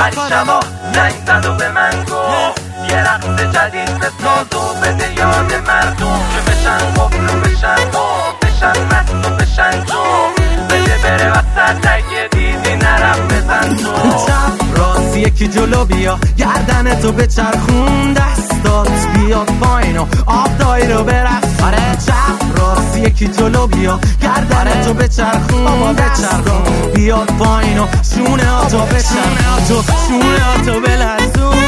پریشما زنگ و به من گفت یه رقص جدید بساز و بده یاد مردم که بشن قبلو بشن بشن مست و بشن جو بده بره وسط اگه دیدی نرم بزن تو چپ راست یکی جلو بیا گردن تو بچرخون دستات بیاد پایین و آب دایی رو برقص آره چپ راست یکی جلو بیا گردن تو بچرخون بابا بچرخون بیاد پایین و شونه ها تو بچرخون شونه ها تو بلرزون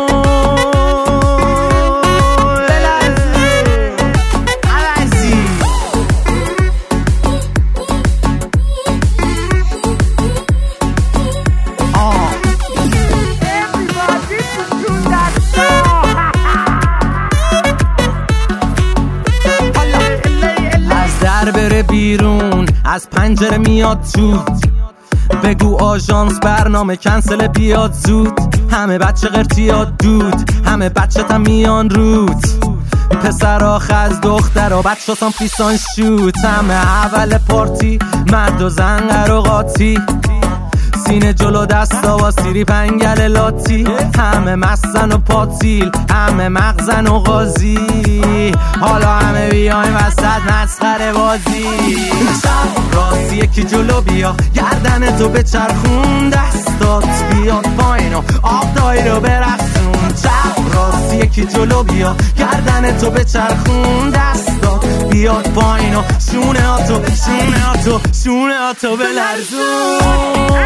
بره بیرون از پنجره میاد تو بگو آژانس برنامه کنسل بیاد زود همه بچه قرتیاد دود همه بچه تا میان رود پسرا خز دخترا بچه سام فیسان شوت همه اول پارتی مرد و زن قراقاتی سینه جلو دستا و سیری پنگل لاتی همه مستن و پاتیل همه مغزن و غازی حالا همه بیایم وسط مسخره بازی چپ راست یکی جلو بیا گردن تو بچرخون دستات بیاد پایین و آب دایی رو برقصون چپ راست یکی جلو بیا گردن تو بچرخون دستات بیاد پایین و شونه ها تو شونه ها تو شونه ها تو بلرزون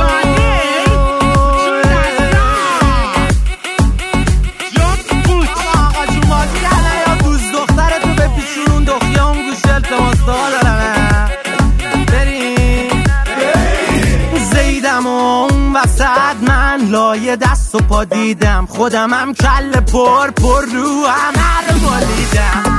من لایه دست و پا دیدم خودمم کل پر رو همه رو بالیدم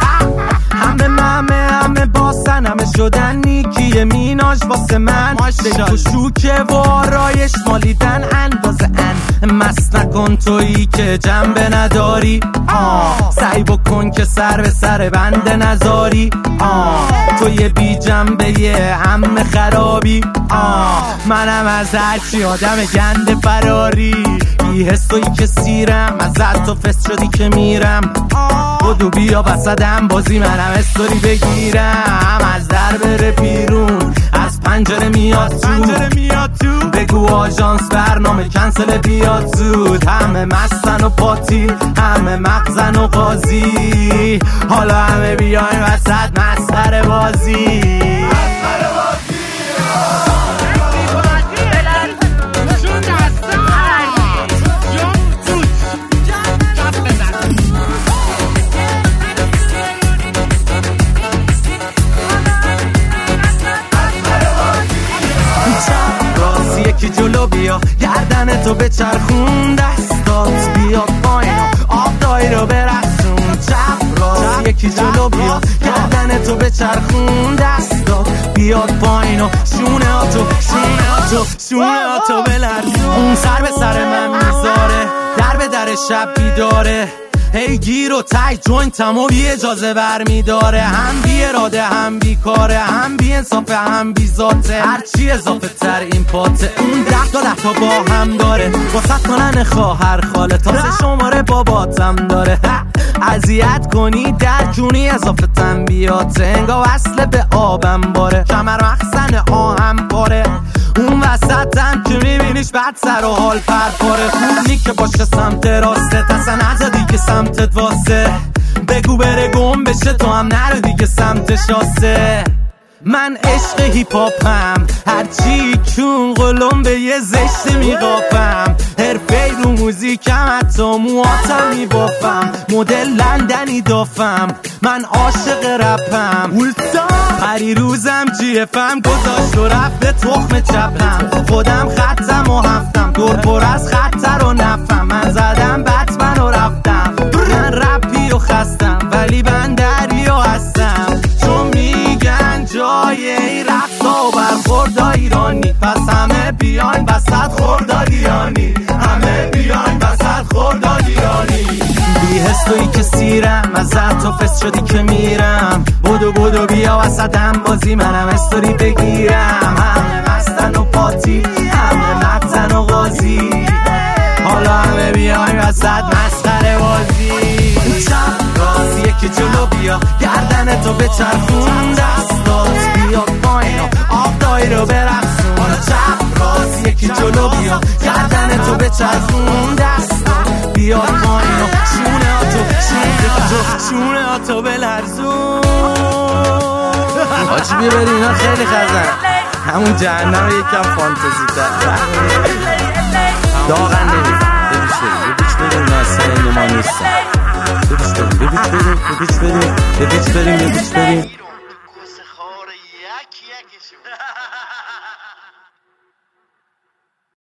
همه باسن همه شدن نیکیه میناژ واسه من بگو شوکه و آرایش مالیدن اندازه مست نکن تویی که جنبه نداری سعی بکن که سر به سر بنده نذاری توی بی جنبه یه همه خرابی منم از هرچی آدم گنده فراری بی حسوی که سیرم ازت تو فست شدی که میرم بدو بیا بسدم بازی منم استوری بگیرم از در بره بیرون از پنجره میاد تو بگو آژانس برنامه کنسل بیاد زود همه مستن و پاتی همه مغزن و غازی حالا همه بیاین وسط مسخره بازی یکی جلو بیا گردن تو بچرخون دستات بیاد پایین و آب دایی رو برقصون چپ راست یکی جلو بیا گردن تو بچرخون دستات بیاد پایین و شونه ها تو بلرزون اون سر به سر من میذاره در به در شب بیداره هی گیر و تای جوینتم و بی اجازه برمیداره هم بی اراده هم بی کاره هم بی انصافه هم بی ذاته هرچی اضافه تر این پاته اون 10 تا با هم داره واسه کنن خواهر خاله تا 3 شماره باباتم داره اذیت کنی در جونی اضافه تنبیاته انگار وصله به آبم باره کمر مخزن آهم باره اون وسطم که میبینیش بعد سر و حال پرپاره خوب نی که باشه سمت راسته اصلا نزدی که سمتت واسه بگو بره گم بشه تو هم نرو دیگه سمت شاسه من عشق هیپ هاپم هرچی کون قلم به یه زشت میقاپم حرفه رو موزیکم حتی مواتم میبافم مدل لندنی دافم من عاشق رپم پری روزم جیفم گذاشت و رفت به تخم چپم خودم خطم و هفتم دور پر از خطر و نفم من زدم بتمن و رفتم من رپی و خستم ولی بندریا هستم چون میگن جای ای رقصا و برخوردا ایرانی پس همه بیاین وسط خوردادیانی همه بیاین وسط خوردادیانی بی حسوی که سیرم ازت تو فست شدی که میرم بدو بیا وسطم بازی منم استوری بگیرم همه مستن و پاتی همه مغزن و غازی وسط مسخره بازی. چپ راست یکی جلو بیا گردن تو بچرخون دستات بیا پایین و آب دایی رو برقصون. چپ راست یکی جلو بیا گردن تو بچرخون دستات بیا پایین و شونه ها تو بلرزون. آجی بیبری اینا خیلی خزن همون جهنم یکم فانتزی تر داغن نمید